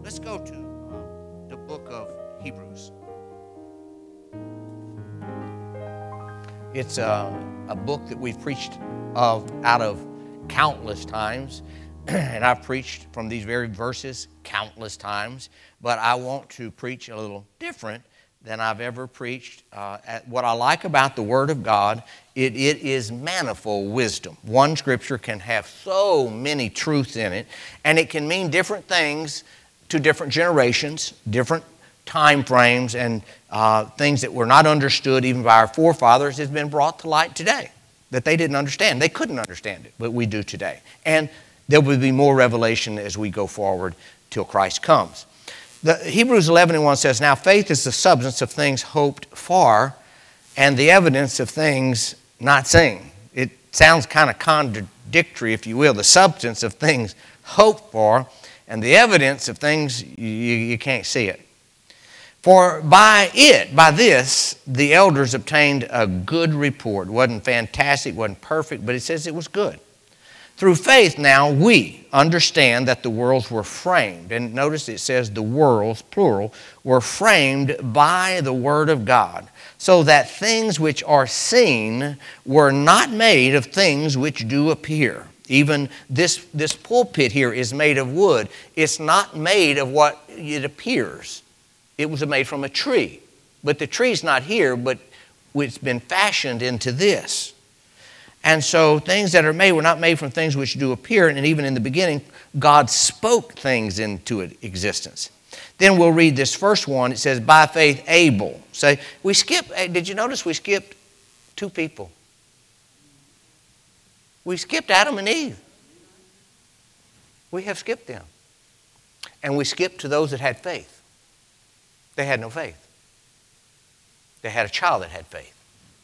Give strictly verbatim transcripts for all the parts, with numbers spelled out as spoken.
Let's go to uh, the book of Hebrews. It's uh, a book that we've preached of out of countless times, and I've preached from these very verses countless times, but I want to preach a little different than I've ever preached. Uh, at, what I like about the Word of God, it, it is manifold wisdom. One scripture can have so many truths in it, and it can mean different things to different generations, different time frames, and uh, things that were not understood even by our forefathers has been brought to light today that they didn't understand. They couldn't understand it, but we do today. And there will be more revelation as we go forward till Christ comes. The, Hebrews eleven and one says, "Now faith is the substance of things hoped for and the evidence of things not seen." It sounds kind of contradictory, if you will. The substance of things hoped for and the evidence of things you, you can't see it. "For by it, by this, the elders obtained a good report." It wasn't fantastic, wasn't perfect, but it says it was good. "Through faith now we understand that the worlds were framed." And notice it says the worlds, plural, were framed by the Word of God, so that things which are seen were not made of things which do appear. Even this, this pulpit here is made of wood. It's not made of what it appears. It was made from a tree. But the tree's not here, but it's been fashioned into this. And so things that are made were not made from things which do appear. And even in the beginning, God spoke things into existence. Then we'll read this first one. It says, "By faith Abel." Say, we skipped, did you notice we skipped two people? We skipped Adam and Eve. We have skipped them. And we skipped to those that had faith. They had no faith. They had a child that had faith.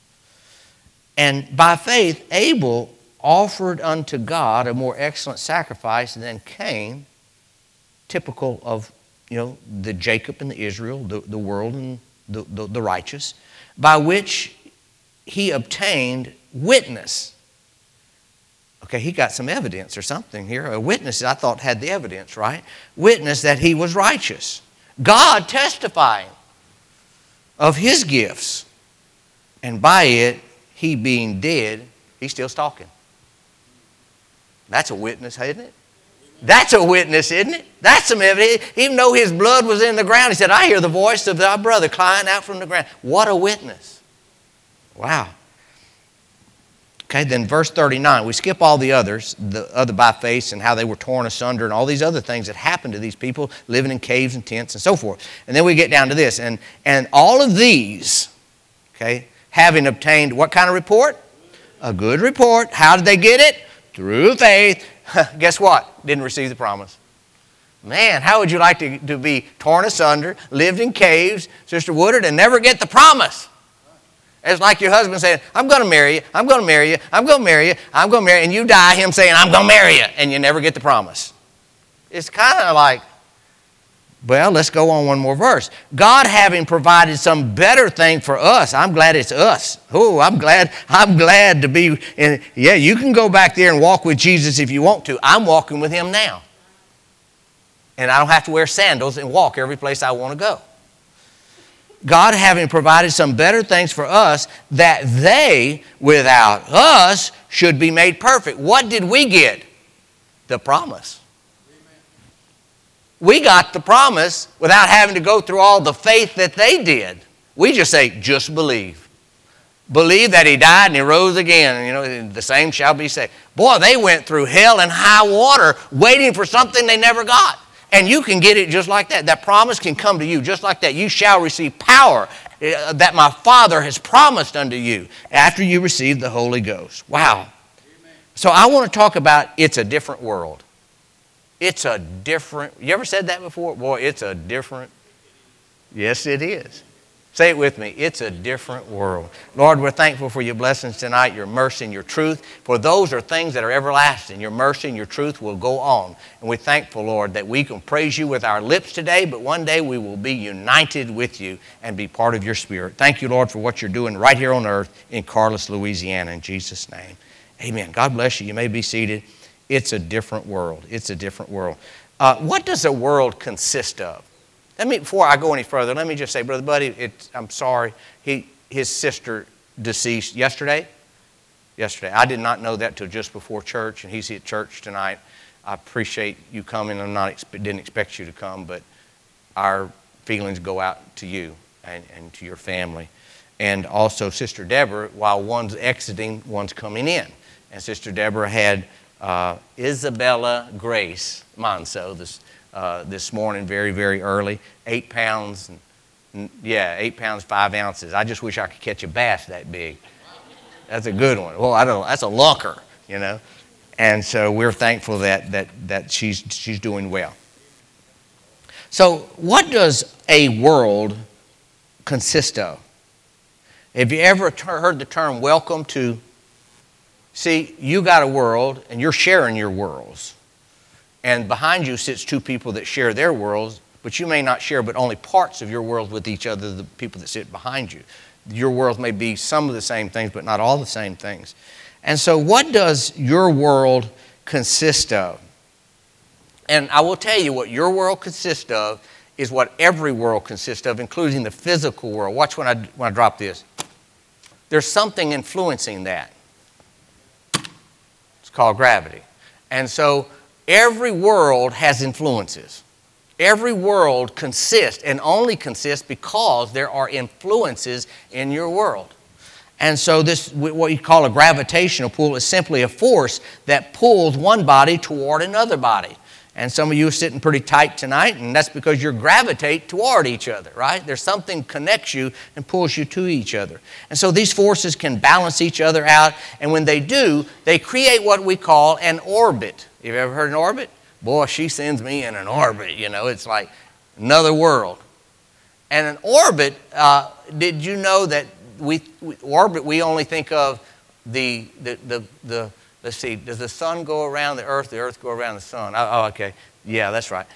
And by faith, Abel offered unto God a more excellent sacrifice than Cain, typical of, you know, the Jacob and the Israel, the, the world and the, the, the righteous, by which he obtained witness. Okay, he got some evidence or something here. A witness, I thought, had the evidence, right? Witness that he was righteous. God testifying of his gifts. And by it, he being dead, he's still talking. That's a witness, isn't it? That's a witness, isn't it? That's some evidence. Even though his blood was in the ground, he said, "I hear the voice of thy brother crying out from the ground." What a witness. Wow. Okay, then verse thirty-nine. We skip all the others, the other by faith and how they were torn asunder and all these other things that happened to these people living in caves and tents and so forth. And then we get down to this. And, and all of these, okay, having obtained what kind of report? A good report. How did they get it? Through faith. Guess what? Didn't receive the promise. Man, how would you like to, to be torn asunder, lived in caves, Sister Woodard, and never get the promise? It's like your husband saying, "I'm going to marry you, I'm going to marry you, I'm going to marry you, I'm going to marry you," and you die, him saying, "I'm going to marry you," and you never get the promise. It's kind of like, well, let's go on one more verse. "God having provided some better thing for us." I'm glad it's us. Oh, I'm glad, I'm glad to be in. Yeah, you can go back there and walk with Jesus if you want to. I'm walking with him now. And I don't have to wear sandals and walk every place I want to go. "God having provided some better things for us, that they without us should be made perfect." What did we get? The promise. We got the promise without having to go through all the faith that they did. We just say, just believe. Believe that he died and he rose again. And, you know, the same shall be saved. Boy, they went through hell and high water waiting for something they never got. And you can get it just like that. That promise can come to you just like that. You shall receive power that my Father has promised unto you after you receive the Holy Ghost. Wow. Amen. So I want to talk about it's a different world. It's a different, you ever said that before? Boy, it's a different, yes it is. Say it with me. It's a different world. Lord, we're thankful for your blessings tonight, your mercy and your truth. For those are things that are everlasting. Your mercy and your truth will go on. And we're thankful, Lord, that we can praise you with our lips today, but one day we will be united with you and be part of your spirit. Thank you, Lord, for what you're doing right here on earth in Carlos, Louisiana, in Jesus' name. Amen. God bless you. You may be seated. It's a different world. It's a different world. Uh, what does a world consist of? Let me, before I go any further, let me just say, Brother Buddy, it's, I'm sorry, he, his sister deceased yesterday. Yesterday. I did not know that till just before church, and he's at church tonight. I appreciate you coming. I'm not didn't expect you to come, but our feelings go out to you and, and to your family. And also Sister Deborah, while one's exiting, one's coming in. And Sister Deborah had uh, Isabella Grace Monso this, uh, this morning, very, very early, eight pounds, and, yeah, eight pounds, five ounces. I just wish I could catch a bass that big. That's a good one. Well, I don't know. That's a lunker, you know. And so we're thankful that that that she's she's doing well. So what does a world consist of? Have you ever heard the term welcome to? See, you got a world and you're sharing your worlds. And behind you sits two people that share their worlds, but you may not share but only parts of your world with each other, the people that sit behind you. Your world may be some of the same things, but not all the same things. And so what does your world consist of? And I will tell you what your world consists of is what every world consists of, including the physical world. Watch when I, when I drop this. There's something influencing that. It's called gravity. And so every world has influences. Every world consists and only consists because there are influences in your world. And so this, what you call a gravitational pull, is simply a force that pulls one body toward another body. And some of you are sitting pretty tight tonight, and that's because you gravitate toward each other, right? There's something connects you and pulls you to each other. And so these forces can balance each other out, and when they do, they create what we call an orbit. Have you ever heard of an orbit? Boy, she sends me in an orbit, you know, it's like another world. And an orbit, uh, did you know that we, we orbit, we only think of the, the, the, the, let's see, does the sun go around the earth, the earth go around the sun? Oh, oh okay, yeah, that's right.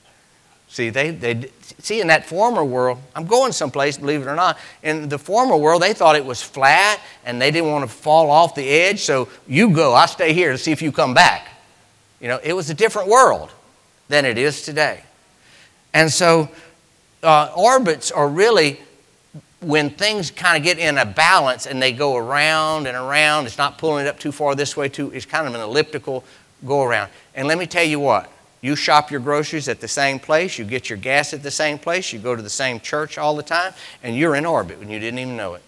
See, they, they, see, in that former world, I'm going someplace, believe it or not, in the former world, they thought it was flat, and they didn't want to fall off the edge, so you go, I'll stay here to see if you come back. You know, it was a different world than it is today. And so uh, orbits are really when things kind of get in a balance and they go around and around. It's not pulling it up too far this way, too. It's kind of an elliptical go around. And let me tell you what. You shop your groceries at the same place. You get your gas at the same place. You go to the same church all the time. And you're in orbit when you didn't even know it.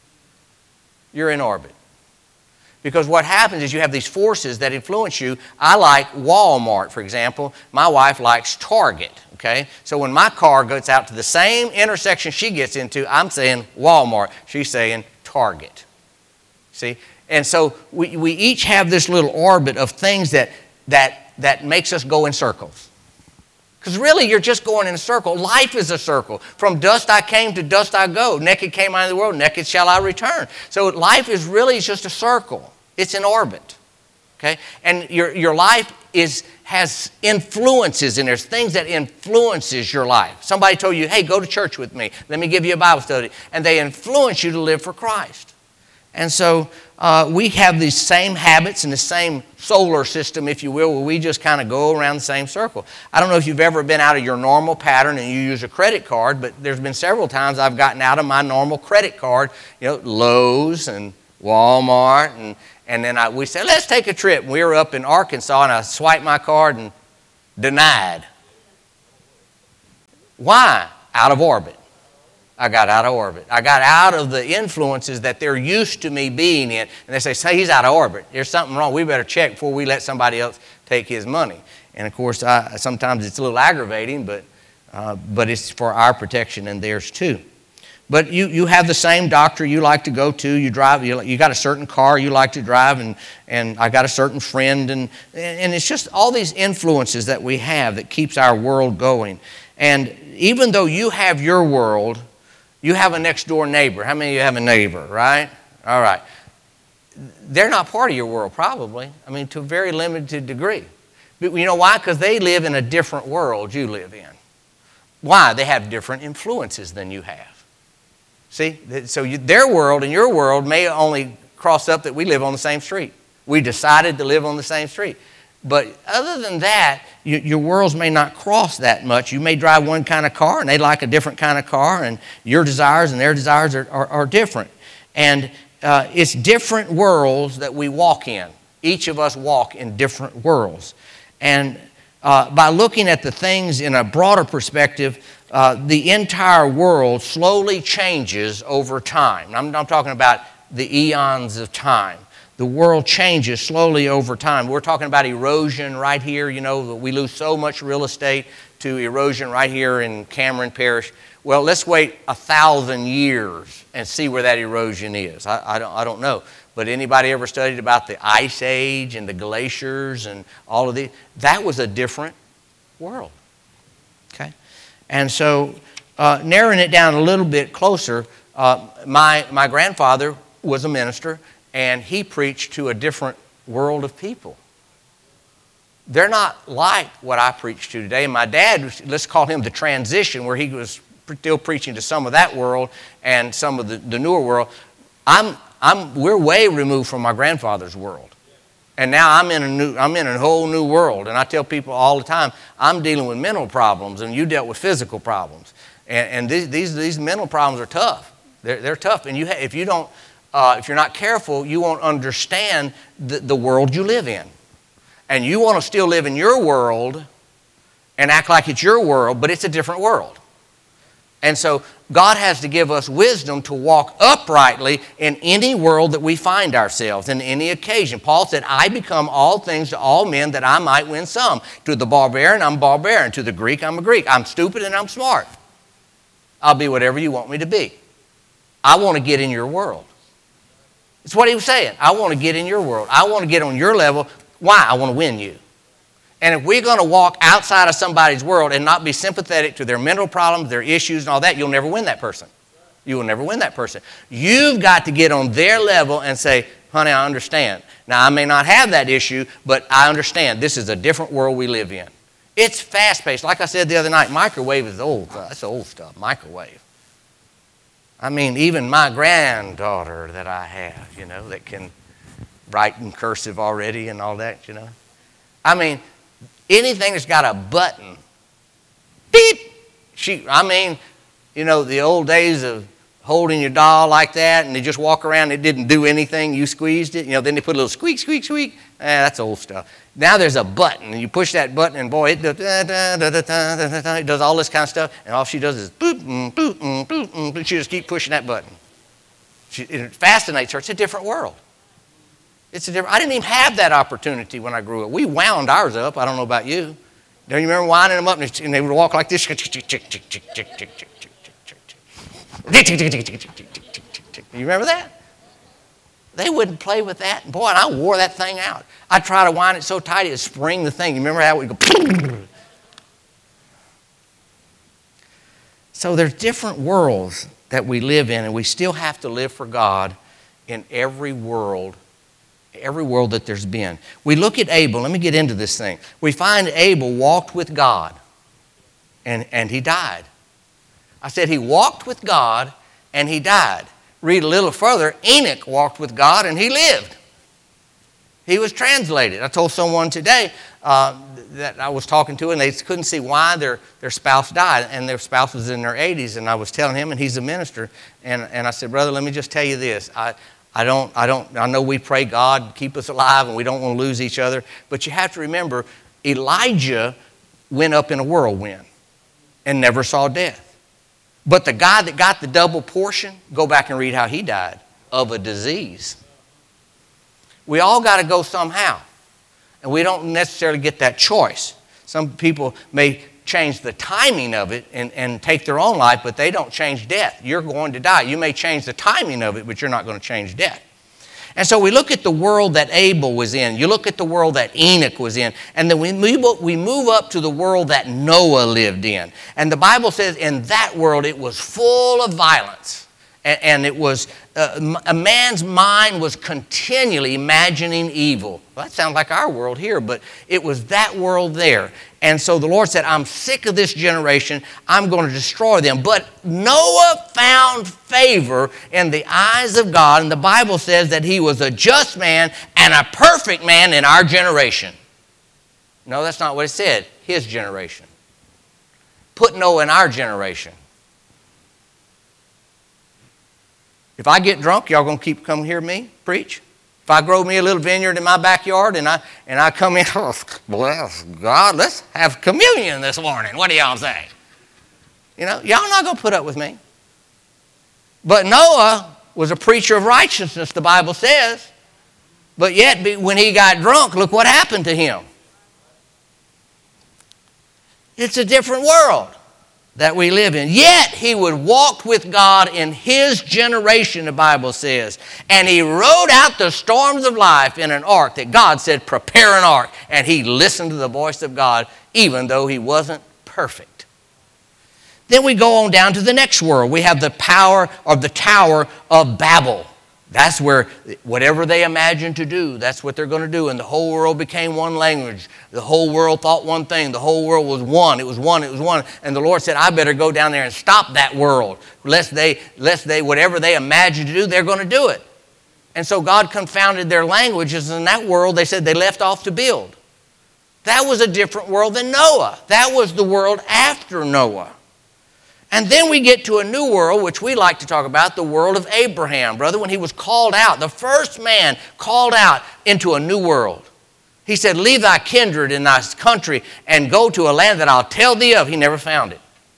You're in orbit. Because what happens is you have these forces that influence you. I like Walmart, for example. My wife likes Target, okay? So when my car goes out to the same intersection she gets into, I'm saying Walmart. She's saying Target. See? And so we, we each have this little orbit of things that, that, that makes us go in circles. Because really, you're just going in a circle. Life is a circle. From dust I came, to dust I go. Naked came I into the world, naked shall I return. So life is really just a circle. It's an orbit. Okay? And your, your life is, has influences, and there's things that influences your life. Somebody told you, hey, go to church with me. Let me give you a Bible study. And they influence you to live for Christ. And so uh, we have these same habits and the same solar system, if you will, where we just kind of go around the same circle. I don't know if you've ever been out of your normal pattern and you use a credit card, but there's been several times I've gotten out of my normal credit card, you know, Lowe's and Walmart, and, and then I, we said, let's take a trip. And we were up in Arkansas, and I swiped my card and denied. Why? Out of orbit. I got out of orbit. I got out of the influences that they're used to me being in. And they say, say he's out of orbit. There's something wrong. We better check before we let somebody else take his money. And of course, I, sometimes it's a little aggravating, but, uh, but it's for our protection and theirs too. But you, you have the same doctor you like to go to. You drive. You, you got a certain car you like to drive, and, and I got a certain friend. And, and it's just all these influences that we have that keeps our world going. And even though you have your world, you have a next door neighbor. How many of you have a neighbor, right? All right. They're not part of your world, probably. I mean, to a very limited degree. But you know why? Because they live in a different world you live in. Why? They have different influences than you have. See? So you, their world and your world may only cross up that we live on the same street. We decided to live on the same street. But other than that, you, your worlds may not cross that much. You may drive one kind of car and they like a different kind of car, and your desires and their desires are, are, are different. And uh, it's different worlds that we walk in. Each of us walk in different worlds. And uh, by looking at the things in a broader perspective, uh, the entire world slowly changes over time. I'm, I'm talking about the eons of time. The world changes slowly over time. We're talking about erosion right here. You know, we lose so much real estate to erosion right here in Cameron Parish. Well, let's wait a thousand years and see where that erosion is. I, I, don't, I don't know. But anybody ever studied about the Ice Age and the glaciers and all of these? That was a different world. Okay? And so uh, narrowing it down a little bit closer, uh, my, my grandfather was a minister, and he preached to a different world of people. They're not like what I preach to today. And my dad, let's call him the transition, where he was still preaching to some of that world and some of the, the newer world. I'm, I'm, we're way removed from my grandfather's world. And now I'm in a new, I'm in a whole new world. And I tell people all the time, I'm dealing with mental problems, and you dealt with physical problems. And, and these, these, these mental problems are tough. They're, they're tough. And you ha- if you don't, Uh, if you're not careful, you won't understand the, the world you live in. And you want to still live in your world and act like it's your world, but it's a different world. And so God has to give us wisdom to walk uprightly in any world that we find ourselves, in any occasion. Paul said, I become all things to all men that I might win some. To the barbarian, I'm barbarian. To the Greek, I'm a Greek. I'm stupid and I'm smart. I'll be whatever you want me to be. I want to get in your world. It's what he was saying. I want to get in your world. I want to get on your level. Why? I want to win you. And if we're going to walk outside of somebody's world and not be sympathetic to their mental problems, their issues and all that, you'll never win that person. You will never win that person. You've got to get on their level and say, honey, I understand. Now, I may not have that issue, but I understand. This is a different world we live in. It's fast-paced. Like I said the other night, microwave is old. That's old stuff, microwave. I mean, even my granddaughter that I have, you know, that can write in cursive already and all that, you know. I mean, anything that's got a button, beep, she, I mean, you know, the old days of holding your doll like that and they just walk around, it didn't do anything, you squeezed it, you know, then they put a little squeak, squeak, squeak. Eh, that's old stuff. Now there's a button, and you push that button, and boy, it does, da, da, da, da, da, da, da, it does all this kind of stuff, and all she does is boop, mm, boop, mm, boop, mm, boop. She just keeps pushing that button. She, it fascinates her. It's a different world. It's a different. I didn't even have that opportunity when I grew up. We wound ours up. I don't know about you. Don't you remember winding them up, and they would walk like this? You remember that? They wouldn't play with that. Boy, and I wore that thing out. I'd try to wind it so tight it would spring the thing. You remember how we go? So there's different worlds that we live in, and we still have to live for God in every world, every world that there's been. We look at Abel. Let me get into this thing. We find Abel walked with God, and, and he died. I said he walked with God, and he died. Read a little further, Enoch walked with God and he lived. He was translated. I told someone today uh, that I was talking to and they couldn't see why their, their spouse died, and their spouse was in their eighties, and I was telling him, and he's a minister, and, and I said, brother, let me just tell you this. I, I don't, I don't, I know we pray God keep us alive and we don't want to lose each other, but you have to remember Elijah went up in a whirlwind and never saw death. But the guy that got the double portion, go back and read how he died, of a disease. We all got to go somehow. And we don't necessarily get that choice. Some people may change the timing of it and, and take their own life, but they don't change death. You're going to die. You may change the timing of it, but you're not going to change death. And so we look at the world that Abel was in. You look at the world that Enoch was in. And then we move, we move up to the world that Noah lived in. And the Bible says in that world it was full of violence. And, and it was, uh, a man's mind was continually imagining evil. Well, that sounds like our world here, but it was that world there. And so the Lord said, I'm sick of this generation. I'm going to destroy them. But Noah found favor in the eyes of God. And the Bible says that he was a just man and a perfect man in our generation. No, that's not what it said. His generation. Put Noah in our generation. If I get drunk, y'all going to keep coming hear me preach? If I grow me a little vineyard in my backyard and I and I come in, oh, bless God, let's have communion this morning. What do y'all say? You know, y'all not going to put up with me. But Noah was a preacher of righteousness, the Bible says. But yet, when he got drunk, look what happened to him. It's a different world that we live in. Yet, he would walk with God in his generation, the Bible says. And he rode out the storms of life in an ark that God said, prepare an ark. And he listened to the voice of God, even though he wasn't perfect. Then we go on down to the next world. We have the power of the Tower of Babel. That's where whatever they imagined to do, that's what they're going to do. And the whole world became one language. The whole world thought one thing. The whole world was one. It was one. It was one. And the Lord said, I better go down there and stop that world. Lest they, lest they, whatever they imagined to do, they're going to do it. And so God confounded their languages. And in that world, they said they left off to build. That was a different world than Noah. That was the world after Noah. And then we get to a new world, which we like to talk about, the world of Abraham, brother, when he was called out, the first man called out into a new world. He said, leave thy kindred and thy country and go to a land that I'll tell thee of. He never found it.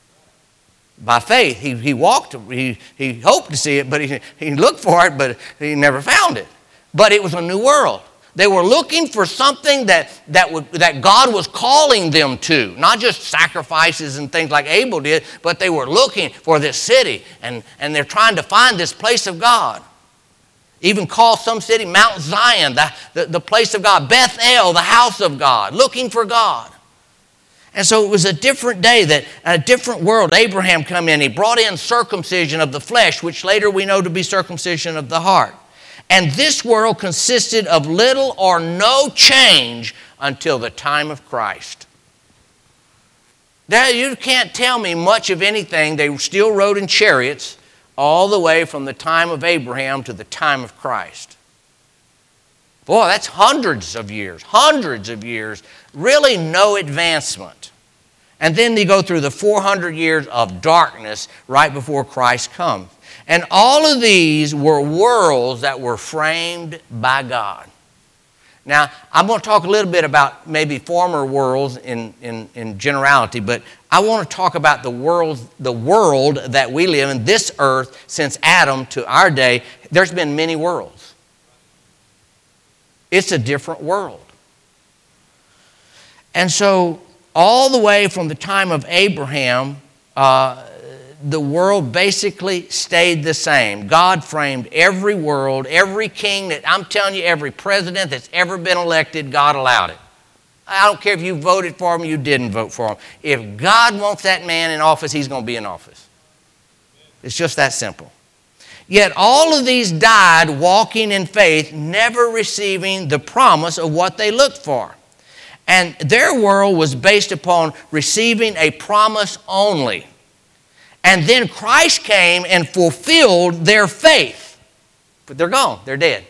By faith, he, he walked, he, he hoped to see it, but he, he looked for it, but he never found it. But it was a new world. They were looking for something that, that, would, that God was calling them to. Not just sacrifices and things like Abel did, but they were looking for this city. And, and they're trying to find this place of God. Even call some city Mount Zion, the, the, the place of God. Bethel, the house of God. Looking for God. And so it was a different day, that a different world. Abraham come in. He brought in circumcision of the flesh, which later we know to be circumcision of the heart. And this world consisted of little or no change until the time of Christ. Now, you can't tell me much of anything. They still rode in chariots all the way from the time of Abraham to the time of Christ. Boy, that's hundreds of years, hundreds of years, really no advancement. And then they go through the four hundred years of darkness right before Christ comes. And all of these were worlds that were framed by God. Now, I'm going to talk a little bit about maybe former worlds in, in, in generality, but I want to talk about the world, the world that we live in, this earth, since Adam to our day. There's been many worlds. It's a different world. And so, all the way from the time of Abraham, uh, the world basically stayed the same. God framed every world, every king that, I'm telling you, every president that's ever been elected, God allowed it. I don't care if you voted for him, you didn't vote for him. If God wants that man in office, he's going to be in office. It's just that simple. Yet all of these died walking in faith, never receiving the promise of what they looked for. And their world was based upon receiving a promise only. And then Christ came and fulfilled their faith. But they're gone. They're dead.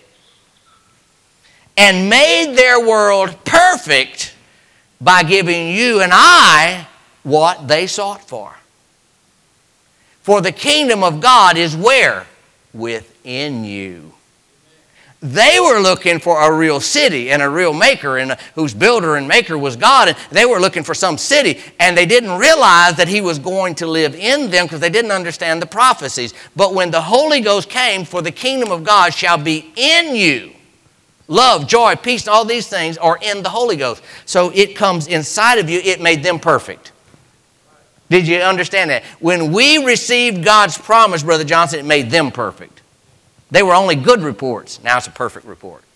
And made their world perfect by giving you and I what they sought for. For the kingdom of God is where? Within you. They were looking for a real city and a real maker, and whose builder and maker was God. And they were looking for some city, and they didn't realize that he was going to live in them because they didn't understand the prophecies. But when the Holy Ghost came, for the kingdom of God shall be in you. Love, joy, peace, all these things are in the Holy Ghost. So it comes inside of you. It made them perfect. Did you understand that? When we received God's promise, Brother Johnson, it made them perfect. They were only good reports. Now it's a perfect report.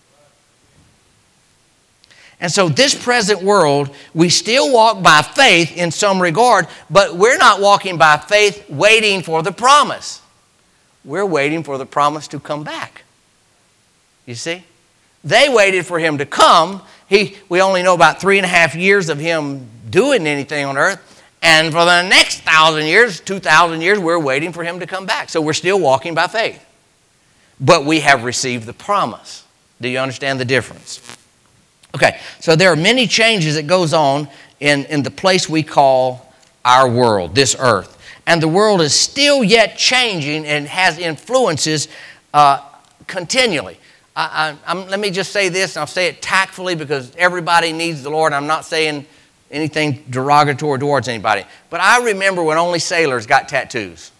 And so this present world, we still walk by faith in some regard, but we're not walking by faith waiting for the promise. We're waiting for the promise to come back. You see? They waited for him to come. He, we only know about three and a half years of him doing anything on earth. And for the next thousand years, two thousand years, we're waiting for him to come back. So we're still walking by faith. But we have received the promise. Do you understand the difference? Okay, so there are many changes that goes on in, in the place we call our world, this earth. And the world is still yet changing and has influences uh, continually. I, I, I'm, let me just say this, and I'll say it tactfully because everybody needs the Lord. I'm not saying anything derogatory towards anybody. But I remember when only sailors got tattoos.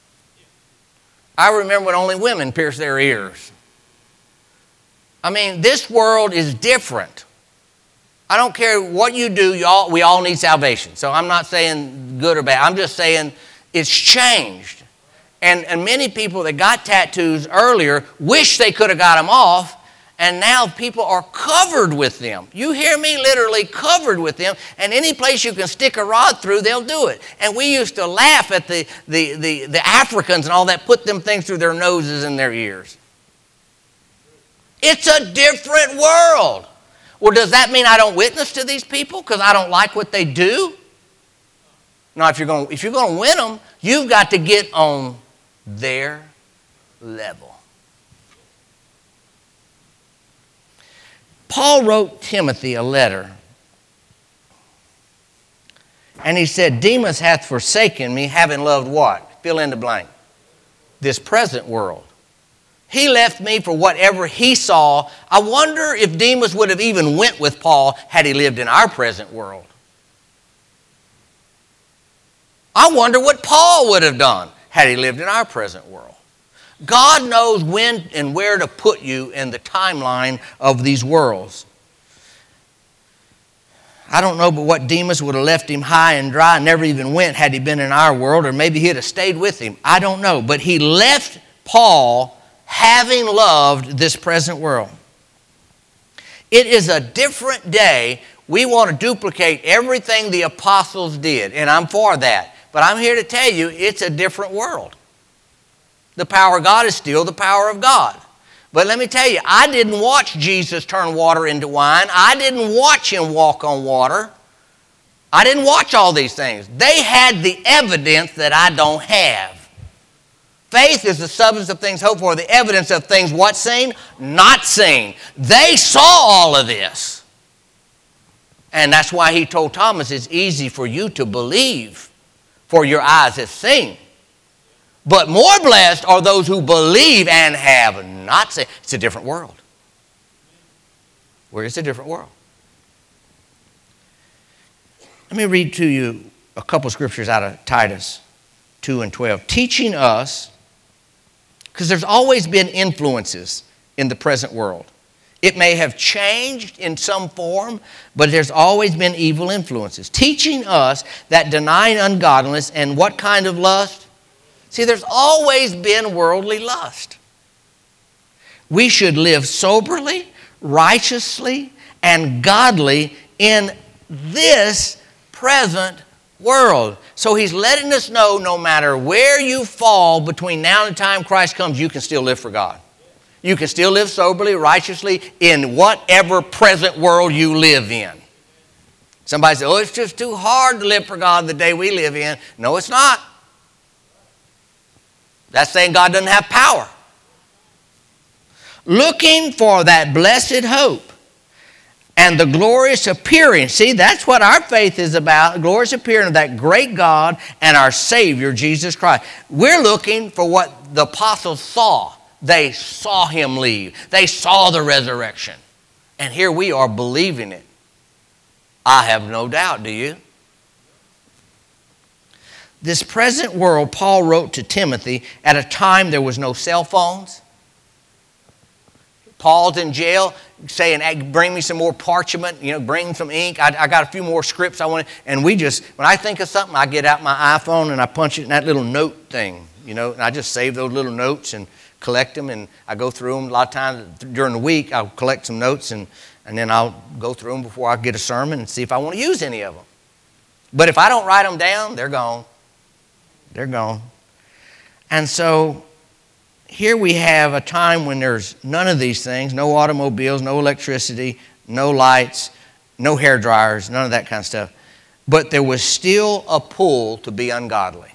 I remember when only women pierced their ears. I mean, this world is different. I don't care what you do, you all, we all need salvation. So I'm not saying good or bad. I'm just saying it's changed. And, and many people that got tattoos earlier wish they could have got them off, and now people are covered with them. You hear me? Literally covered with them. And any place you can stick a rod through, they'll do it. And we used to laugh at the, the, the, the Africans and all that, put them things through their noses and their ears. It's a different world. Well, does that mean I don't witness to these people because I don't like what they do? No, if you're going, if you're going to win them, you've got to get on their level. Paul wrote Timothy a letter, and he said, Demas hath forsaken me, having loved what? Fill in the blank. This present world. He left me for whatever he saw. I wonder if Demas would have even went with Paul had he lived in our present world. I wonder what Paul would have done had he lived in our present world. God knows when and where to put you in the timeline of these worlds. I don't know but what Demas would have left him high and dry and never even went had he been in our world, or maybe he'd have stayed with him. I don't know. But he left Paul having loved this present world. It is a different day. We want to duplicate everything the apostles did, and I'm for that. But I'm here to tell you, it's a different world. The power of God is still the power of God. But let me tell you, I didn't watch Jesus turn water into wine. I didn't watch him walk on water. I didn't watch all these things. They had the evidence that I don't have. Faith is the substance of things hoped for, the evidence of things what seen? Not seen. They saw all of this. And that's why he told Thomas, it's easy for you to believe, for your eyes have seen. But more blessed are those who believe and have not seen. It's a different world. Where it's a different world. Let me read to you a couple scriptures out of Titus two and twelve. Teaching us, because there's always been influences in the present world. It may have changed in some form, but there's always been evil influences. Teaching us that denying ungodliness and what kind of lust? See, there's always been worldly lust. We should live soberly, righteously, and godly in this present world. So he's letting us know no matter where you fall between now and the time Christ comes, you can still live for God. You can still live soberly, righteously in whatever present world you live in. Somebody says, oh, it's just too hard to live for God the day we live in. No, it's not. That's saying God doesn't have power. Looking for that blessed hope and the glorious appearing. See, that's what our faith is about, the glorious appearing of that great God and our Savior, Jesus Christ. We're looking for what the apostles saw. They saw him leave. They saw the resurrection. And here we are believing it. I have no doubt, do you? This present world, Paul wrote to Timothy at a time there was no cell phones. Paul's in jail saying, hey, bring me some more parchment, you know, bring some ink. I, I got a few more scripts I want. And we just, when I think of something, I get out my iPhone and I punch it in that little note thing, you know, and I just save those little notes and collect them, and I go through them. A lot of times during the week, I'll collect some notes, and, and then I'll go through them before I get a sermon and see if I want to use any of them. But if I don't write them down, they're gone. They're gone. And so here we have a time when there's none of these things, no automobiles, no electricity, no lights, no hair dryers, none of that kind of stuff. But there was still a pull to be ungodly.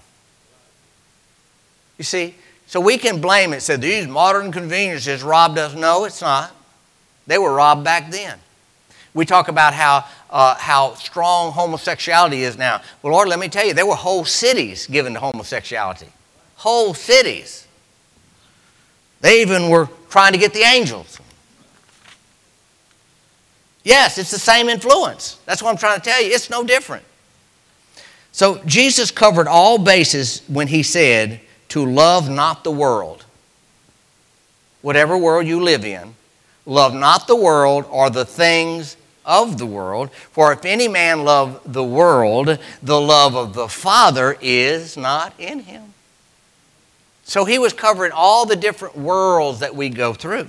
You see? So we can blame it, say these modern conveniences robbed us. No, it's not. They were robbed back then. We talk about how, uh, how strong homosexuality is now. Well, Lord, let me tell you, there were whole cities given to homosexuality. Whole cities. They even were trying to get the angels. Yes, it's the same influence. That's what I'm trying to tell you. It's no different. So Jesus covered all bases when he said to love not the world. Whatever world you live in, love not the world or the things of the world. For if any man love the world, the love of the Father is not in him. So he was covering all the different worlds that we go through.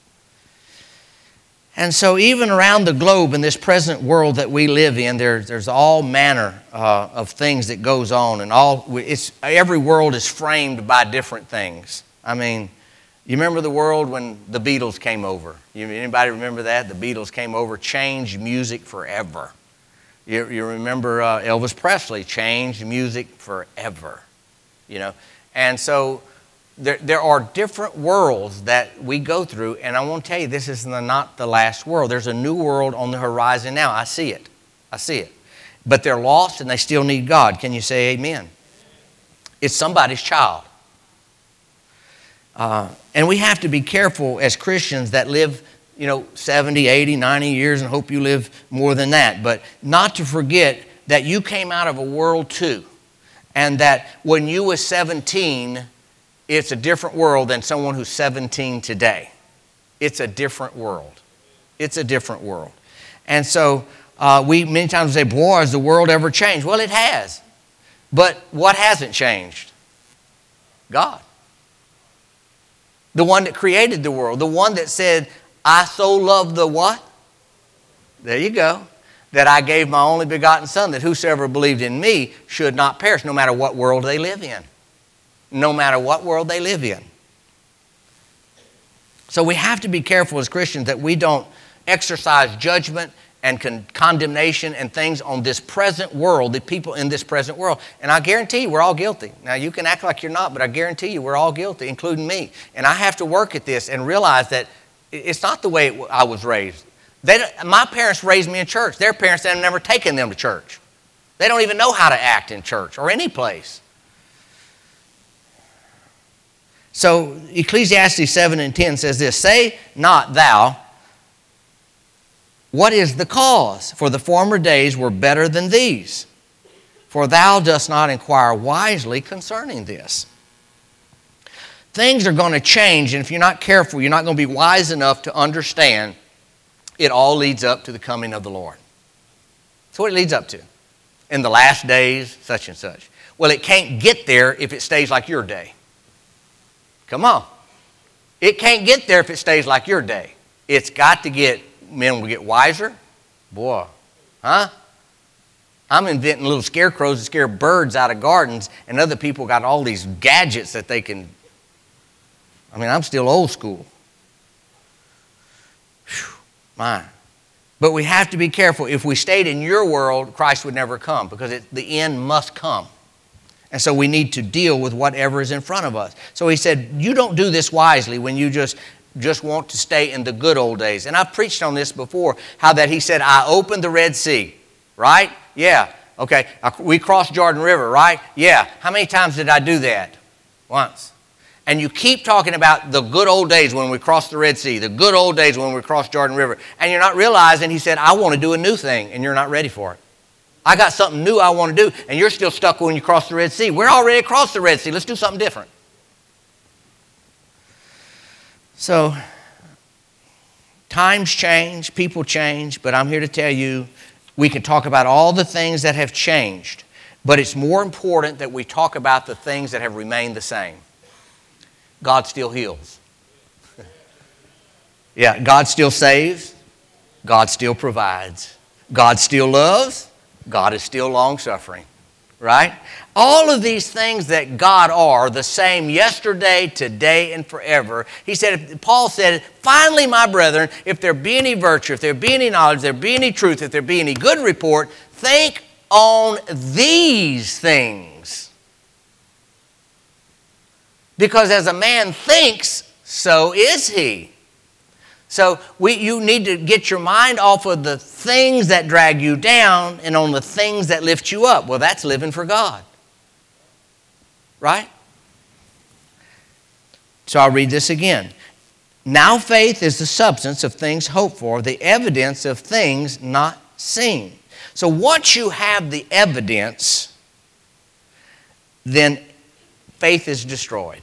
And so even around the globe in this present world that we live in, there, there's all manner uh, of things that goes on. And all it's, every world is framed by different things. I mean, you remember the world when the Beatles came over? You, anybody remember that? The Beatles came over, changed music forever. You, you remember uh, Elvis Presley changed music forever. You know, and so There, there are different worlds that we go through, and I want to tell you, this is the, not the last world. There's a new world on the horizon now. I see it. I see it. But they're lost, and they still need God. Can you say amen? It's somebody's child. Uh, and we have to be careful as Christians that live, you know, seventy, eighty, ninety years, and hope you live more than that. But not to forget that you came out of a world too, and that when you were seventeen, it's a different world than someone who's seventeen today. It's a different world. It's a different world. And so uh, we many times say, boy, has the world ever changed? Well, it has. But what hasn't changed? God. The one that created the world. The one that said, I so love the what? There you go. That I gave my only begotten Son, that whosoever believed in me should not perish, no matter what world they live in. No matter what world they live in. So we have to be careful as Christians that we don't exercise judgment and con- condemnation and things on this present world, the people in this present world. And I guarantee you we're all guilty. Now you can act like you're not, but I guarantee you we're all guilty, including me. And I have to work at this and realize that it's not the way it, I was raised. They, my parents raised me in church. Their parents had never taken them to church. They don't even know how to act in church or any place. So Ecclesiastes seven and ten says this, say not thou, what is the cause? For the former days were better than these. For thou dost not inquire wisely concerning this. Things are going to change, and if you're not careful, you're not going to be wise enough to understand it all leads up to the coming of the Lord. That's what it leads up to. In the last days, such and such. Well, it can't get there if it stays like your day. Come on. It can't get there if it stays like your day. It's got to get, men will get wiser. Boy, huh? I'm inventing little scarecrows to scare birds out of gardens, and other people got all these gadgets that they can. I mean, I'm still old school. Whew, my. But we have to be careful. If we stayed in your world, Christ would never come, because it, the end must come. And so we need to deal with whatever is in front of us. So he said, you don't do this wisely when you just, just want to stay in the good old days. And I've preached on this before, how that he said, I opened the Red Sea, right? Yeah, okay. We crossed Jordan River, right? Yeah. How many times did I do that? Once. And you keep talking about the good old days when we crossed the Red Sea, the good old days when we crossed Jordan River. And you're not realizing, he said, I want to do a new thing, and you're not ready for it. I got something new I want to do, and you're still stuck when you cross the Red Sea. We're already across the Red Sea. Let's do something different. So, times change, people change, but I'm here to tell you, we can talk about all the things that have changed, but it's more important that we talk about the things that have remained the same. God still heals. Yeah, God still saves. God still provides. God still loves. God is still long-suffering, right? All of these things that God are the same yesterday, today, and forever. He said, Paul said, finally, my brethren, if there be any virtue, if there be any knowledge, if there be any truth, if there be any good report, think on these things. Because as a man thinks, so is he. So we, you need to get your mind off of the things that drag you down and on the things that lift you up. Well, that's living for God. Right? So I'll read this again. Now faith is the substance of things hoped for, the evidence of things not seen. So once you have the evidence, then faith is destroyed.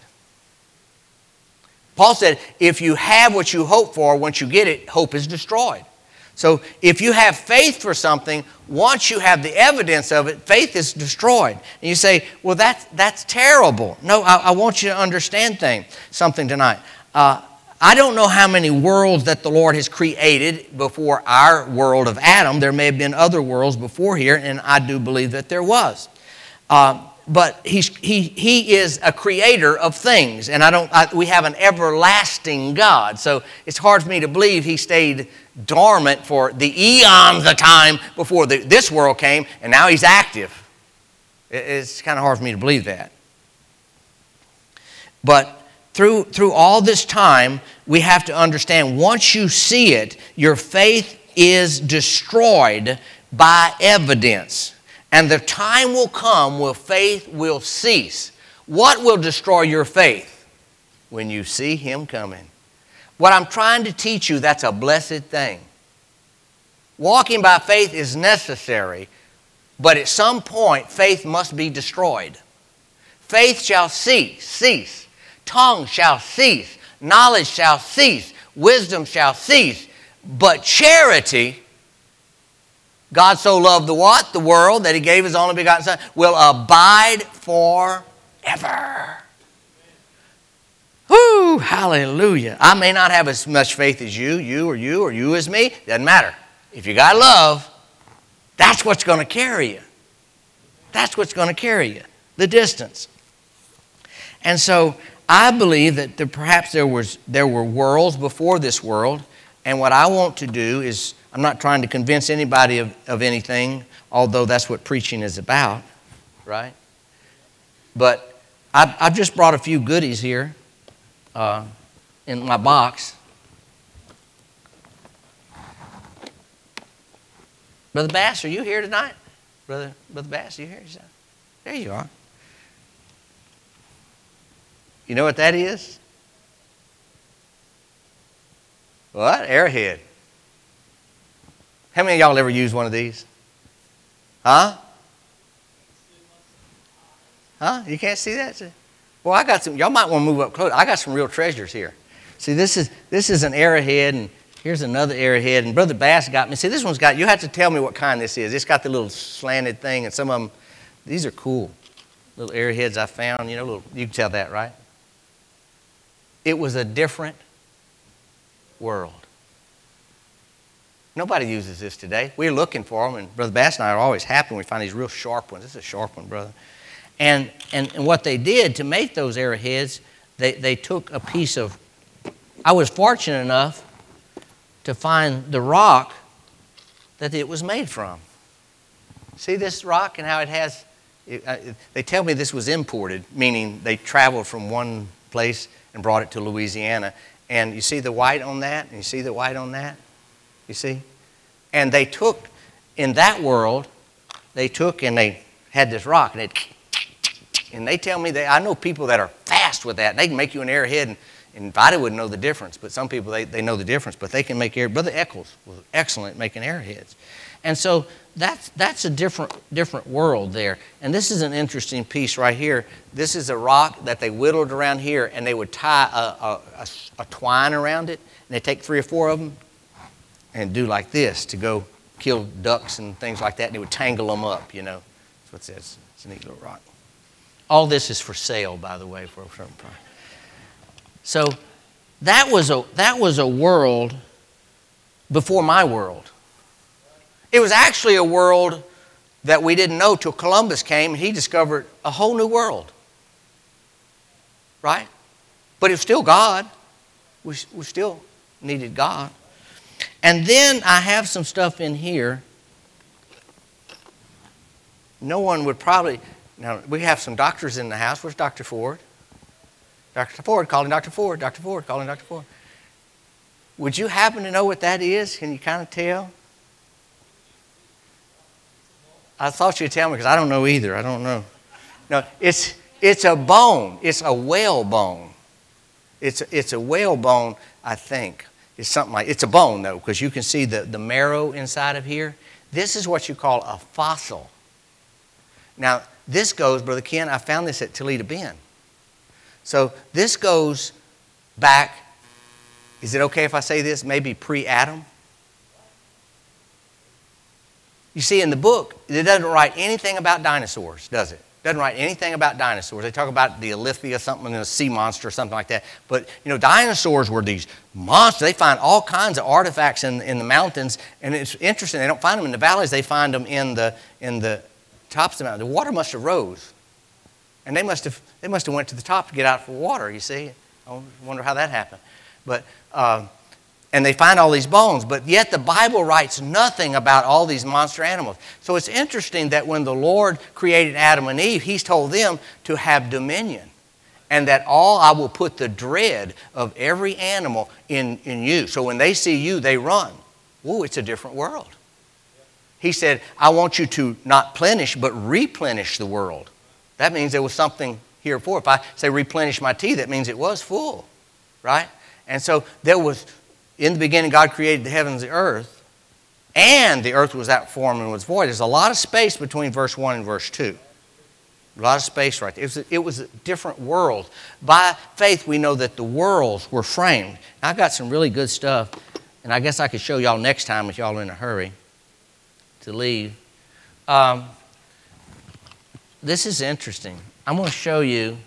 Paul said, if you have what you hope for, once you get it, hope is destroyed. So if you have faith for something, once you have the evidence of it, faith is destroyed. And you say, well, that's, that's terrible. No, I, I want you to understand thing, something tonight. Uh, I don't know how many worlds that the Lord has created before our world of Adam. There may have been other worlds before here, and I do believe that there was. Uh, But he's, he, he is a creator of things, and I don't. I, we have an everlasting God, so it's hard for me to believe he stayed dormant for the eons of time before the, this world came, and now he's active. It, it's kind of hard for me to believe that. But through, through all this time, we have to understand, once you see it, your faith is destroyed by evidence. And the time will come where faith will cease. What will destroy your faith? When you see him coming. What I'm trying to teach you, that's a blessed thing. Walking by faith is necessary, but at some point, faith must be destroyed. Faith shall cease, cease. Tongue shall cease. Knowledge shall cease. Wisdom shall cease. But charity, God so loved the what? The world, that he gave his only begotten Son, will abide forever. Whoo, hallelujah. I may not have as much faith as you, you or you or you as me. Doesn't matter. If you got love, that's what's going to carry you. That's what's going to carry you. The distance. And so I believe that there, perhaps there was there were worlds before this world. And what I want to do is, I'm not trying to convince anybody of, of anything, although that's what preaching is about, right? But I've, I've just brought a few goodies here uh, in my box. Brother Bass, are you here tonight? Brother, Brother Bass, are you here? There you are. You know what that is? What? Arrowhead. How many of y'all ever used one of these? Huh? Huh? You can't see that? Well, I got some. Y'all might want to move up close. I got some real treasures here. See, this is this is an arrowhead, and here's another arrowhead. And Brother Bass got me. See, this one's got. You have to tell me what kind this is. It's got the little slanted thing, and some of them. These are cool. Little arrowheads I found. You know, little, you can tell that, right? It was a different world. Nobody uses this today. We're looking for them, and Brother Bass and I are always happy when we find these real sharp ones. This is a sharp one, brother. And, and, and what they did to make those arrowheads, they, they took a piece of, I was fortunate enough to find the rock that it was made from. See this rock and how it has, it, uh, they tell me this was imported, meaning they traveled from one place and brought it to Louisiana. And you see the white on that, and you see the white on that? You see? And they took, in that world, they took and they had this rock, and, and they tell me, that I know people that are fast with that. They can make you an arrowhead, and, and I wouldn't know the difference, but some people, they, they know the difference, but they can make arrowheads. Brother Eccles was excellent at making arrowheads. And so that's, that's a different, different world there. And this is an interesting piece right here. This is a rock that they whittled around here, and they would tie a, a, a, a twine around it, and they take three or four of them, and do like this to go kill ducks and things like that, and it would tangle them up, you know. That's what it says. It's a neat little rock. All this is for sale, by the way, for a certain price. So that was a that was a world before my world. It was actually a world that we didn't know till Columbus came, and he discovered a whole new world. Right? But it was still God. We, we still needed God. And then I have some stuff in here. No one would probably, now we have some doctors in the house. Where's Doctor Ford? Doctor Ford, calling Doctor Ford, Doctor Ford, calling Doctor Ford. Would you happen to know what that is? Can you kind of tell? I thought you'd tell me because I don't know either. I don't know. No, it's it's a bone. It's a whale bone. It's it's a whale bone, I think. It's something like, it's a bone though, because you can see the, the marrow inside of here. This is what you call a fossil. Now, this goes, Brother Ken, I found this at Toledo Bend. So this goes back, is it okay if I say this, maybe pre-Adam? You see, in the book, it doesn't write anything about dinosaurs, does it? It doesn't write anything about dinosaurs. They talk about the Alithia, something, a sea monster or something like that. But, you know, dinosaurs were these monsters. They find all kinds of artifacts in, in the mountains, and it's interesting. They don't find them in the valleys. They find them in the, in the tops of the mountain. The water must have rose, and they must have, they must have went to the top to get out for water, you see. I wonder how that happened. But... Uh, And they find all these bones, but yet the Bible writes nothing about all these monster animals. So it's interesting that when the Lord created Adam and Eve, He's told them to have dominion. And that all, I will put the dread of every animal in, in you. So when they see you, they run. Whoa, it's a different world. He said, I want you to not plenish, but replenish the world. That means there was something here for. If I say replenish my tea, that means it was full, right? And so there was... In the beginning, God created the heavens and the earth, and the earth was without form and was void. There's a lot of space between verse one and verse two. A lot of space right there. It was, a, it was a different world. By faith, we know that the worlds were framed. Now, I've got some really good stuff, and I guess I could show y'all next time if y'all are in a hurry to leave. Um, this is interesting. I'm going to show you.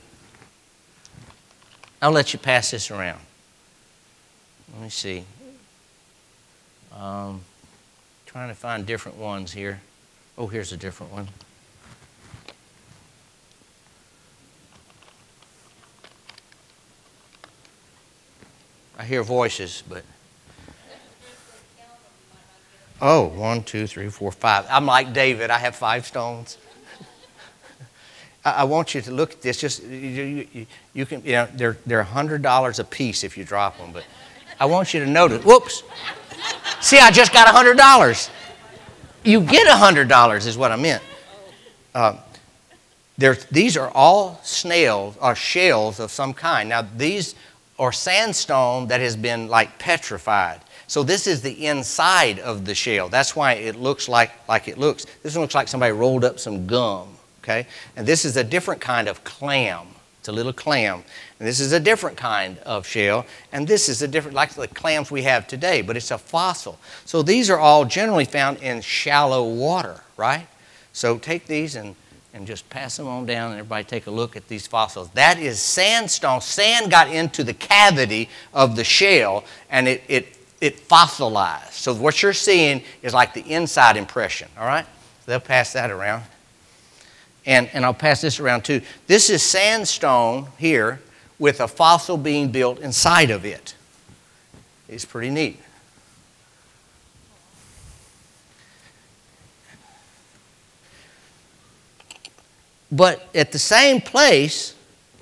I'll let you pass this around. Let me see. Um, trying to find different ones here. Oh, here's a different one. I hear voices, but... Oh, one, two, three, four, five. I'm like David. I have five stones. I want you to look at this. Just you, you, you can, you know, they're they're a hundred dollars a piece if you drop them, but I want you to notice. Whoops! See, I just got a hundred dollars. You get a hundred dollars is what I meant. Uh, there, these are all snails or shells of some kind. Now these are sandstone that has been like petrified. So this is the inside of the shell. That's why it looks like like it looks. This one looks like somebody rolled up some gum. Okay? And this is a different kind of clam. It's a little clam. And this is a different kind of shell. And this is a different, like the clams we have today, but it's a fossil. So these are all generally found in shallow water, right? So take these and, and just pass them on down, and everybody take a look at these fossils. That is sandstone. Sand got into the cavity of the shell, and it, it, it fossilized. So what you're seeing is like the inside impression, all right? So they'll pass that around. And, and I'll pass this around too. This is sandstone here with a fossil being built inside of it. It's pretty neat. But at the same place,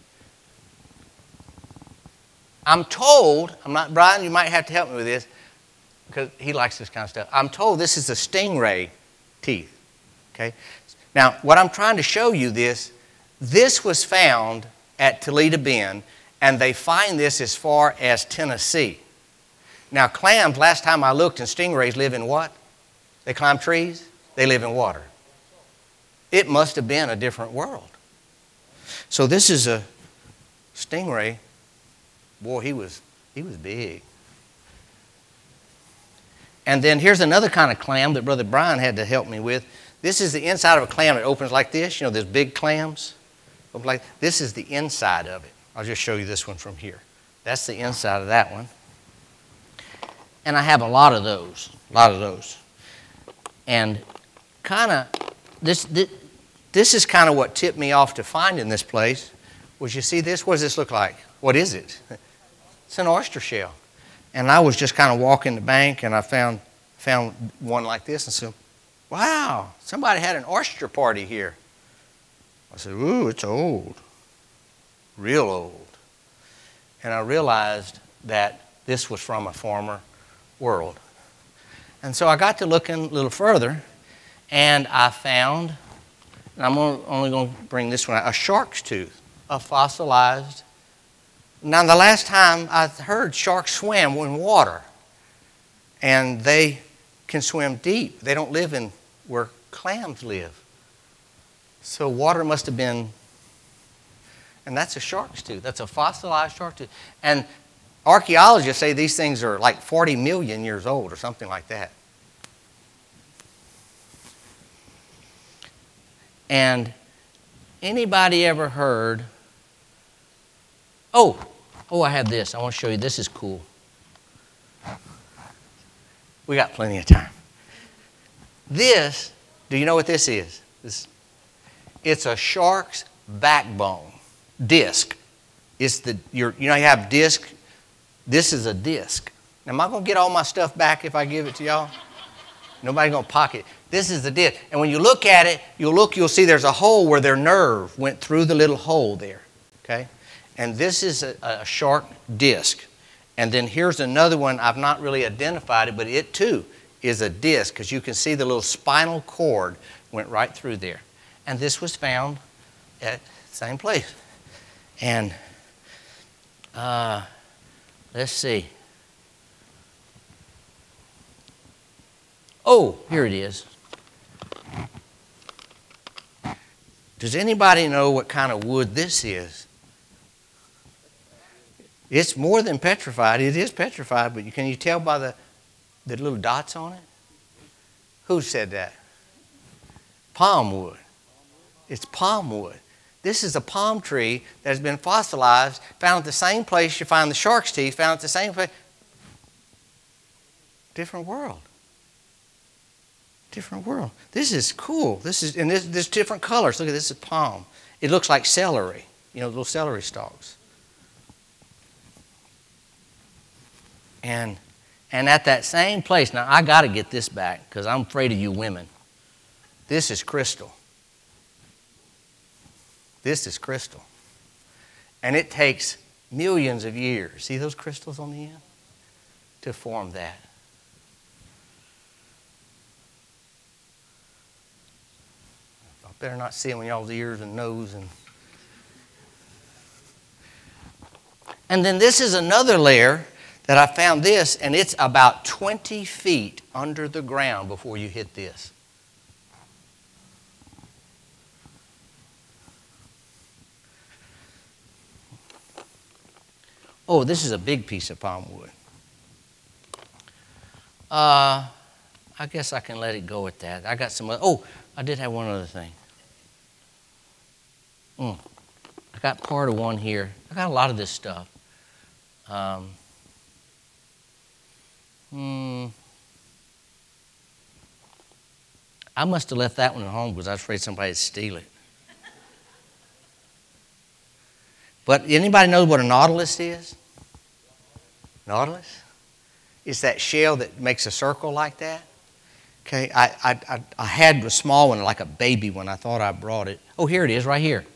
I'm told, I'm not, Brian, you might have to help me with this because he likes this kind of stuff. I'm told this is a stingray teeth, okay? Now, what I'm trying to show you this, this was found at Toledo Bend, and they find this as far as Tennessee. Now, clams, last time I looked, and stingrays live in what? They climb trees? They live in water. It must have been a different world. So this is a stingray. Boy, he was, he was big. And then here's another kind of clam that Brother Brian had to help me with. This is the inside of a clam that opens like this. You know, there's big clams. Like this is the inside of it. I'll just show you this one from here. That's the inside of that one. And I have a lot of those, a lot of those. And kind of, this, this, this is kind of what tipped me off to finding this place. Was you see this? What does this look like? What is it? It's an oyster shell. And I was just kind of walking the bank, and I found, found one like this and said, wow, somebody had an oyster party here. I said, ooh, it's old, real old. And I realized that this was from a former world. And so I got to looking a little further, and I found, and I'm only going to bring this one out, a shark's tooth, a fossilized. Now, the last time I heard sharks swim in water, and they can swim deep. They don't live in where clams live. So water must have been, and that's a shark's tooth. That's a fossilized shark tooth. And archaeologists say these things are like forty million years old or something like that. And anybody ever heard, oh, oh, I have this. I want to show you. This is cool. We got plenty of time. This, do you know what this is? This, it's a shark's backbone, disc. It's the, your, you know you have disc? This is a disc. Now, am I going to get all my stuff back if I give it to y'all? Nobody's going to pocket it. This is the disc. And when you look at it, you'll look, you'll see there's a hole where their nerve went through the little hole there. Okay? And this is a, a shark disc. And then here's another one. I've not really identified it, but it too is a disc because you can see the little spinal cord went right through there. And this was found at the same place. And uh, let's see. Oh, here it is. Does anybody know what kind of wood this is? It's more than petrified. It is petrified, but can you tell by the, the little dots on it? Who said that? Palm wood. It's palm wood. This is a palm tree that has been fossilized, found at the same place you find the shark's teeth, found at the same place. Different world. Different world. This is cool. This is, and this, there's different colors. Look at this, is palm. It looks like celery, you know, little celery stalks. And, and at that same place, now I got to get this back because I'm afraid of you women. This is crystal. This is crystal. And it takes millions of years, see those crystals on the end, to form that. I better not see them in y'all's ears and nose. And, and then this is another layer that I found this, and it's about twenty feet under the ground before you hit this. Oh, this is a big piece of palm wood. Uh, I guess I can let it go at that. I got some other, oh, I did have one other thing. Mm. I got part of one here. I got a lot of this stuff. Um, Hmm. I must have left that one at home because I was afraid somebody would steal it. But anybody know what a nautilus is? Nautilus? It's that shell that makes a circle like that. Okay, I, I, I, I had a small one, like a baby one. I thought I brought it. Oh, here it is, right here.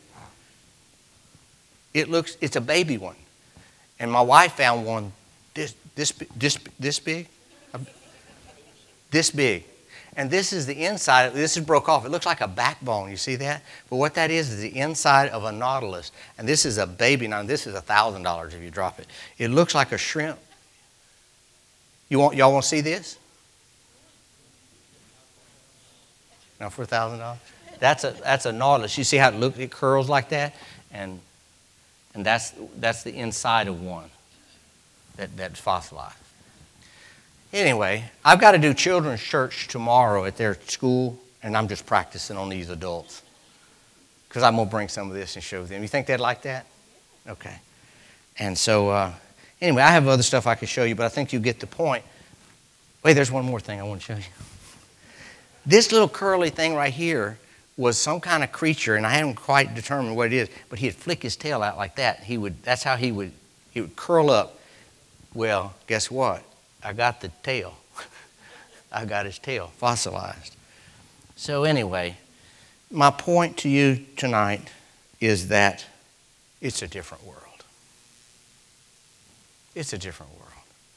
It looks, it's a baby one. And my wife found one this, this, this, this big. This big. And this is the inside. This is broke off. It looks like a backbone. You see that? But what that is is the inside of a nautilus. And this is a baby. Now, this is one thousand dollars if you drop it. It looks like a shrimp. You want, y'all want to see this? Now, for one thousand dollars? That's a, that's a nautilus. You see how it looks? It curls like that? And, and that's, that's the inside of one that, that's fossilized. Anyway, I've got to do children's church tomorrow at their school, and I'm just practicing on these adults because I'm going to bring some of this and show them. You think they'd like that? Okay. And so, uh, anyway, I have other stuff I could show you, but I think you get the point. Wait, there's one more thing I want to show you. This little curly thing right here was some kind of creature, and I haven't quite determined what it is, but he'd flick his tail out like that. He would. That's how he would, he would curl up. Well, guess what? I got the tail. I got his tail fossilized. So anyway, my point to you tonight is that it's a different world. It's a different world.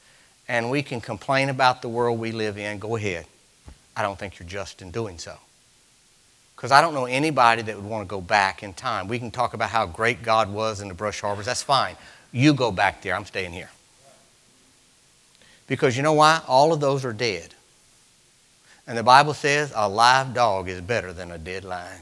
and we can complain about the world we live in, go ahead. I don't think you're just in doing so. Because I don't know anybody that would want to go back in time. We can talk about how great God was in the Brush Harbors. That's fine. You go back there. I'm staying here. Because you know why? All of those are dead. And the Bible says a live dog is better than a dead lion.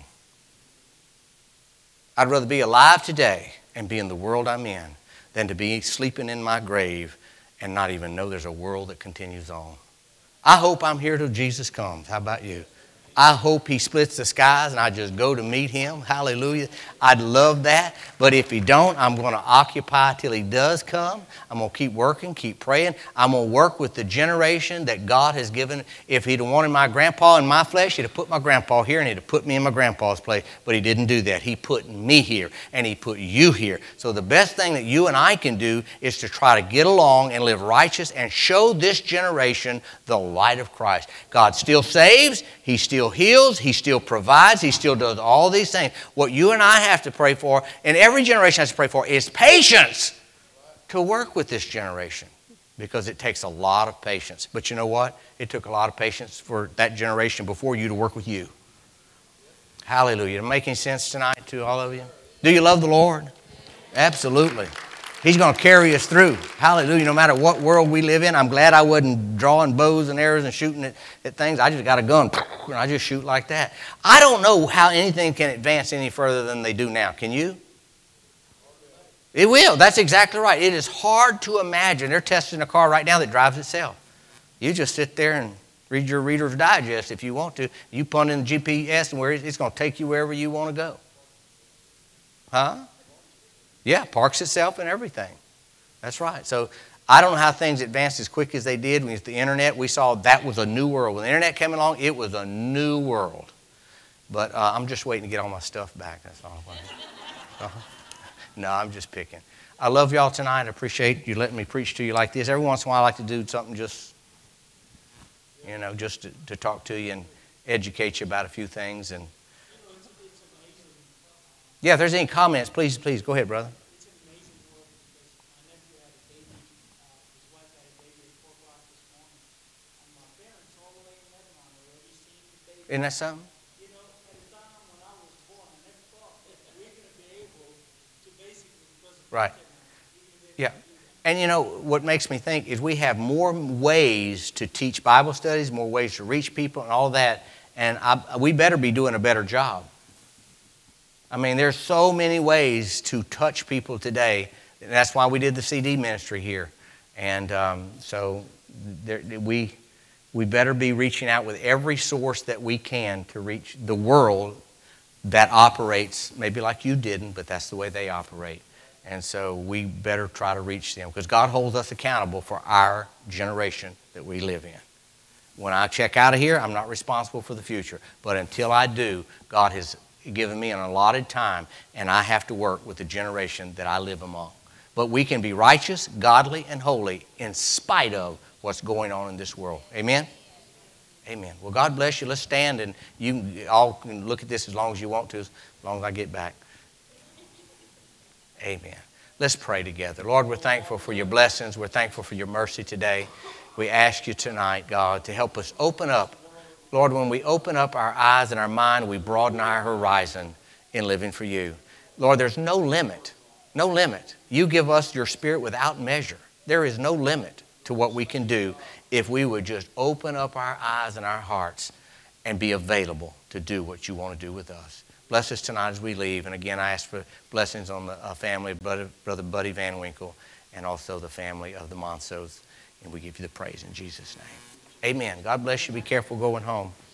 I'd rather be alive today and be in the world I'm in than to be sleeping in my grave and not even know there's a world that continues on. I hope I'm here till Jesus comes. How about you? I hope he splits the skies and I just go to meet him. Hallelujah. I'd love that. But if he don't, I'm going to occupy till he does come. I'm going to keep working, keep praying. I'm going to work with the generation that God has given. If he'd have wanted my grandpa in my flesh, he'd have put my grandpa here and he'd have put me in my grandpa's place. But he didn't do that. He put me here and he put you here. So the best thing that you and I can do is to try to get along and live righteous and show this generation the light of Christ. God still saves. He still heals. He still provides. He still does all these things. What you and I have to pray for, and every generation has to pray for, is patience to work with this generation, because it takes a lot of patience. But you know what? It took a lot of patience for that generation before you to work with you. Hallelujah. Making sense tonight to all of you? Do you love the Lord? Absolutely. He's going to carry us through. Hallelujah. No matter what world we live in. I'm glad I wasn't drawing bows and arrows and shooting at, at things. I just got a gun and I just shoot like that. I don't know how anything can advance any further than they do now. Can you? It will. That's exactly right. It is hard to imagine. They're testing a car right now that drives itself. You just sit there and read your Reader's Digest if you want to. You put in the G P S and where it's going to take you wherever you want to go. Huh? Yeah, parks itself and everything. That's right. So I don't know how things advanced as quick as they did. When the internet, we saw that was a new world. When the internet came along, it was a new world. But uh, I'm just waiting to get all my stuff back. That's all. Uh-huh. No, I'm just picking. I love y'all tonight. I appreciate you letting me preach to you like this. Every once in a while I like to do something just, you know, just to, to talk to you and educate you about a few things. And yeah, if there's any comments, please, please, go ahead, brother. It's an amazing world because my nephew had a baby, uh, his wife had a baby at four o'clock this morning, and my parents all the way in Lebanon already seen the baby. Isn't that something? You know, at a time when I was born, I never thought that we're going to be able to basically, because of Right. technology, Yeah. And you know, what makes me think is we have more ways to teach Bible studies, more ways to reach people and all that, and I, we better be doing a better job. I mean, there's so many ways to touch people today. And that's why we did the C D ministry here. And um, so there, we, we better be reaching out with every source that we can to reach the world that operates, maybe like you didn't, but that's the way they operate. And so we better try to reach them because God holds us accountable for our generation that we live in. When I check out of here, I'm not responsible for the future. But until I do, God has given me an allotted time, and I have to work with the generation that I live among. But we can be righteous, godly, and holy in spite of what's going on in this world. Amen? Amen. Well, God bless you. Let's stand, and you all can look at this as long as you want to, as long as I get back. Amen. Let's pray together. Lord, we're thankful for your blessings. We're thankful for your mercy today. We ask you tonight, God, to help us open up. Lord, when we open up our eyes and our mind, we broaden our horizon in living for you. Lord, there's no limit, no limit. You give us your Spirit without measure. There is no limit to what we can do if we would just open up our eyes and our hearts and be available to do what you want to do with us. Bless us tonight as we leave. And again, I ask for blessings on the uh, family of Brother, Brother Buddy Van Winkle and also the family of the Monsos. And we give you the praise in Jesus' name. Amen. God bless you. Be careful going home.